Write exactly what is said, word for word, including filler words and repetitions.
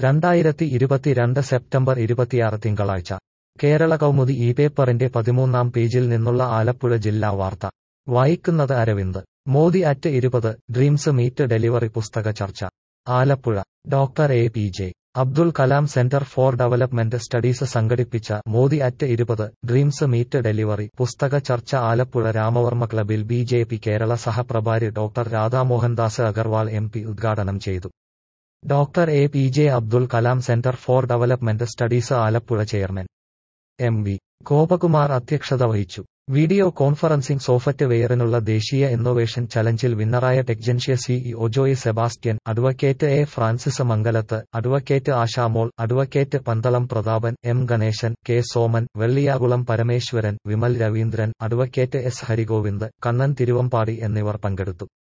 രണ്ടായിരത്തി ഇരുപത്തിരണ്ട് സെപ്റ്റംബർ ഇരുപത്തിയാറ് തിങ്കളാഴ്ച കേരള കൗമുദി ഈ പേപ്പറിന്റെ പതിമൂന്നാം പേജിൽ നിന്നുള്ള ആലപ്പുഴ ജില്ലാ വാർത്ത വായിക്കുന്നത് അരവിന്ദ്. മോദി അറ്റ് ഇരുപത് ഡ്രീംസ് മീറ്റ് ഡെലിവറി പുസ്തക ചർച്ച. Alappuzha. Doctor A P J Abdul Kalam centre for development studies സംഘടിപ്പിച്ച മോദി അറ്റ് ഇരുപത് ഡ്രീംസ് മീറ്റ് ഡെലിവറി പുസ്തക ചർച്ച ആലപ്പുഴ രാമവർമ്മ ക്ലബിൽ ബി ജെ പി കേരള സഹപ്രഭാരി doctor Radhamohandas Agarwal M P ഉദ്ഘാടനം ചെയ്തു. Doctor A P J Abdul Kalam centre for development studies Alappuzha chairman M V Gopakumar അധ്യക്ഷത വഹിച്ചു. വീഡിയോ കോൺഫറൻസിംഗ് സോഫ്റ്റ്വെയറിനുള്ള ദേശീയ ഇന്നൊവേഷൻ ചലഞ്ചിൽ വിന്നറായ Techgentsia CEO Joy Sebastian, advocate A Francis Mangalath, advocate Ashamol, advocate Pandalam Prathapan, M Ganeshan, K Soman, Velliyakulam Parameswaran, Vimal Raveendran, advocate S Harigovind, Kannan Thiruvambady എന്നിവർ പങ്കെടുത്തു.